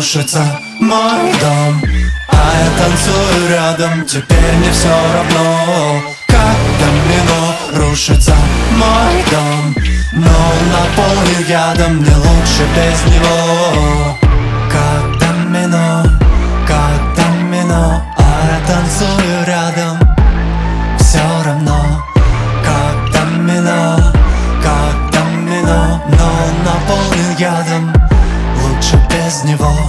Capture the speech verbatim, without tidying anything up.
рушится мой дом, а я танцую рядом, теперь мне все равно. Как домино рушится мой дом, но он наполнен ядом, мне лучше без него.